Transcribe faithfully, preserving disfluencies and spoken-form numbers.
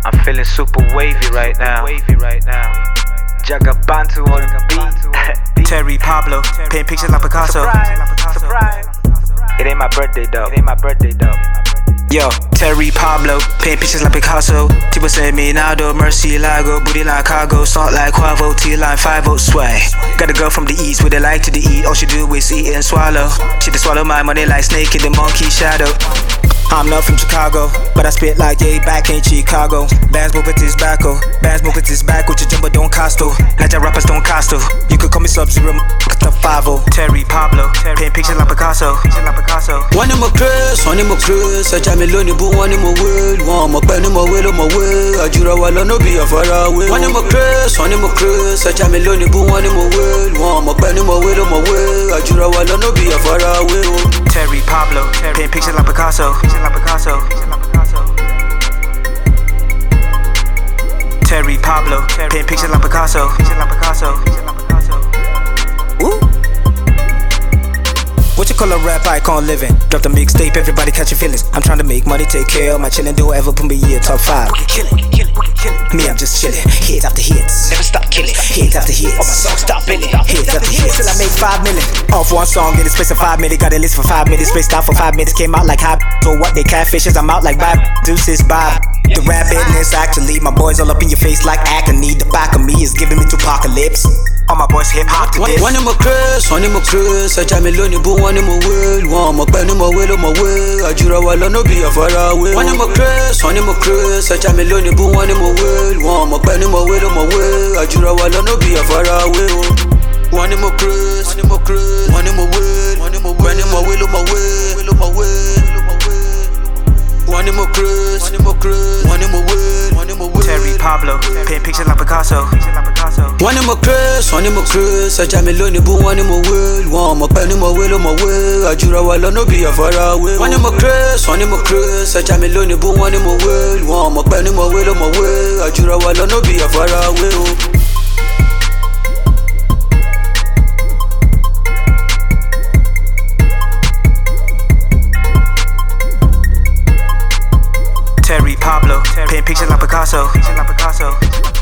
I'm feeling super wavy right now. Wavy right now. Jagabantu on the beat. Terry Pablo, paint pictures like Picasso. Surprise, surprise. It ain't my birthday though. It ain't my birthday though. Yo, Terry Pablo, paint pictures like Picasso. Tipo say me Nado, Mercy Lago, booty like cargo, salt like Quavo, T line five oh sway. Got a girl from the east with a like to the eat. All she do is eat and swallow. She just swallow my money like snake in the monkey shadow. I'm not from Chicago, but I spit like yay back in Chicago. Bands move with this backo, bands move with this back with your jumbo don't costo. Niger rappers don't costo. You could call me Sub-Zero, the five oh. Terry Pablo, paint pictures like Picasso. One in my Chris, one in my Chris. I jam me lonely, but one in my world. One my pen in my will, on my way. I jura wala no be a far away. One in my Chris, one in my Chris. I jam me lonely, but one in my world. One my pen in my will, on my way. I jura wala no be a far away. Terry Pablo, paint pictures like Picasso. Like Picasso. Terry Pablo, paint pictures like Picasso. Like Picasso. Woo. What you call a rap icon living? Drop the mixtape, everybody catch your feelings. I'm trying to make money, take care of my chillin'. Do ever put me in top five. Killin', killin', killin'. Me, I'm just chillin'. Hits after hits. Never stop killin'. Hits after hits. All my songs stop billing. Hits after hits. Till I make five million. Off one song, get a space of five minutes. Got a list for five minutes. Spaced out for five minutes. Came out like hot. So what they catfishes? I'm out like Bob. Deuces, Bob. The rap business actually. My boys all up in your face like acne. The back of me is giving me to apocalypse. All my boys hip hop to this. One in my Chris, one in my Chris. I jam me lonely, but one in my world. One my pen in my will, on my way. I jura wala no be a far away. One in my Chris, one in my Chris. I jam me lonely, but one in my world. One my pen in my will, on my way. I jura wala no be a far away. One in my Chris, one in my Chris. One in my world, one in my pen in my will, on my way. Will on my way. One in my Chris, one in my Chris. One in my world, one in my world. Terry Pablo, paint pictures like Picasso. One in my Chris, one in my Chris. I jam me lonely, but one in my world. One my pen in my will, on my way. I jura wala no be a far away. One in my Chris, one in my Chris. I jam me lonely, but one in my world. One my pen in my will, on my way. I jura wala no be a far away. Terry Pablo, paint pictures like Picasso.